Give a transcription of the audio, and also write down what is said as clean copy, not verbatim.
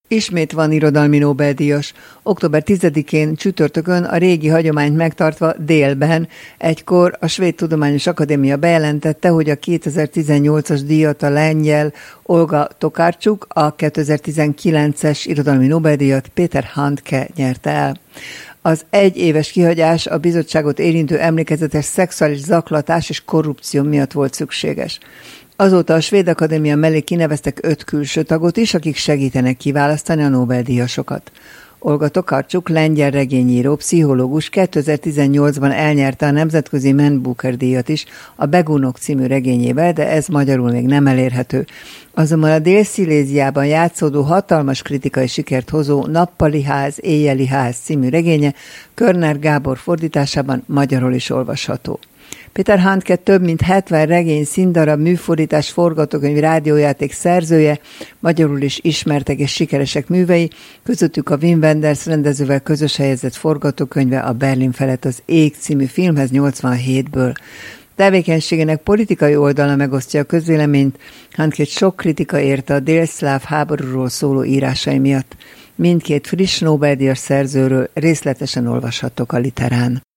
Ismét van irodalmi Nobel-díjas. Október 10-én csütörtökön a régi hagyományt megtartva délben egykor a Svéd Tudományos Akadémia bejelentette, hogy a 2018-as díjat a lengyel Olga Tokarczuk, a 2019-es irodalmi Nobel-díjat Peter Handke nyerte el. Az egyéves kihagyás a bizottságot érintő emlékezetes szexuális zaklatás és korrupció miatt volt szükséges. Azóta a Svéd Akadémia mellé kineveztek 5 külső tagot is, akik segítenek kiválasztani a Nobel-díjasokat. Olga Tokarczuk, lengyel regényíró, pszichológus 2018-ban elnyerte a nemzetközi Man Booker díjat is a Begúnok című regényével, de ez magyarul még nem elérhető. Azonban a Dél-Sziléziában játszódó hatalmas kritikai sikert hozó Nappali ház, éjjeli ház című regénye Körner Gábor fordításában magyarul is olvasható. Peter Handke több mint 70 regény, színdarab, műfordítás, forgatókönyv, rádiójáték szerzője, magyarul is ismertek és sikeresek művei, közöttük a Wim Wenders rendezővel közös helyezett forgatókönyve a Berlin felett az ég című filmhez 87-ből. Tevékenységének politikai oldala megosztja a közvéleményt, Handkét sok kritika érte a délszláv háborúról szóló írásai miatt. Mindkét friss Nobel-díjas szerzőről részletesen olvashattok a Literán.